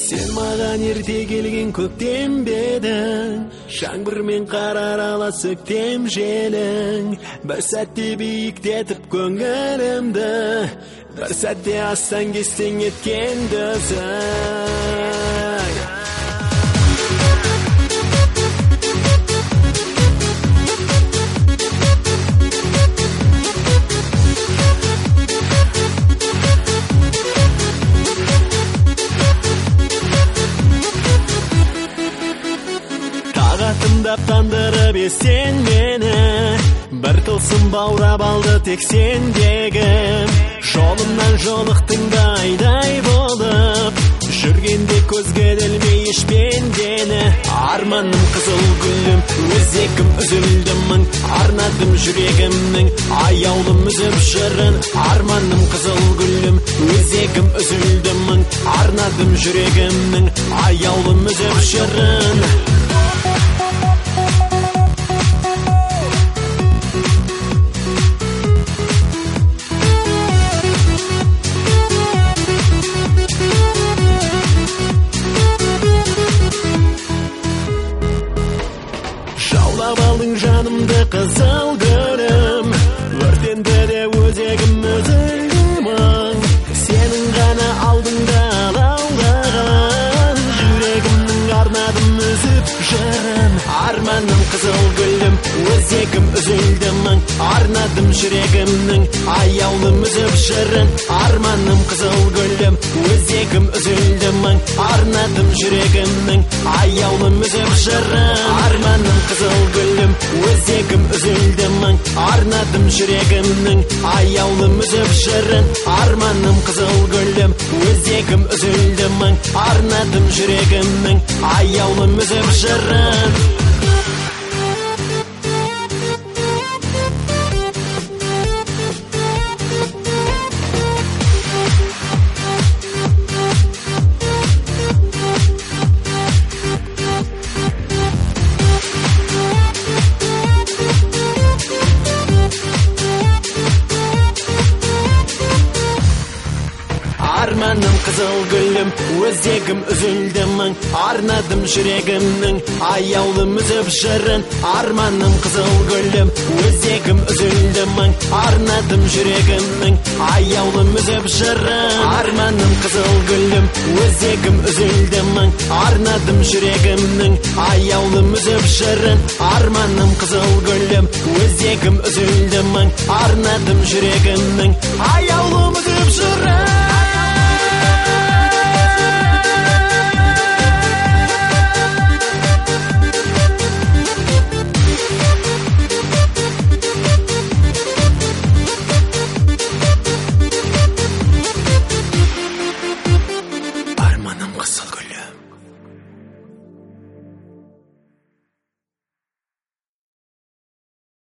Sen mаған ерте келген көктем бедің, жаңбырмен қар аралас өктем желің. Бір сәтте биіктетіп көңілімді, бір сәтте астан кестен еткен дөзің. Тыңдап тандырып естен мені, бір тылсым баурап алды тек сендегі. Жолымнан жолықтың да айдай болып, жүргенде көзге ілмей еш пендені. Арманым қызыл гүлім, өзегім үзілді мың, арнадым жүрегімнің аяулым үзіп жырын. Арманым қызыл гүлім, өзегім үзілді мың, арнадым жүрегімнің аяулым үзіп жырын. Жаулап алдың жанымды қызыл гүлім, өртенді де өзегім үзілді мың. Сенің ғана алдыңда лаулаған, жүрегімнің арнадым үзіп жырын. Арманым қызыл гүлім, өзегім үзілді мың, арнадым жүрегімнің аяулым үзіп жырын. Арманым қызыл гүлім, өзегім үзілді мың, арнадым жүрегімнің аяулым үзіп жырын. Арманым қызыл гүлім, өзегім үзілді мың, арнадым жүрегімнің аяулым үзіп жырын. Арманым қызыл гүлім, өзегім үзілді мың, арнадым жүрегімнің аяулым үзіп жырын. Арманым қызыл гүлім, өзегім үзілді мың, арнадым жүрегімнің аяулым үзіп жырын. Арманым қызыл гүлім, өзегім үзілді мың, арнадым жүрегімнің аяулым үзіп жырын. Арманым қызыл гүлім, өзегім үзілді мың, арнадым жүрегімнің аяулым үзіп жырын. Арманым қызыл гүлім, өзегім үзілді мың, арнадым жүрегімнің аяулым үзіп жырын.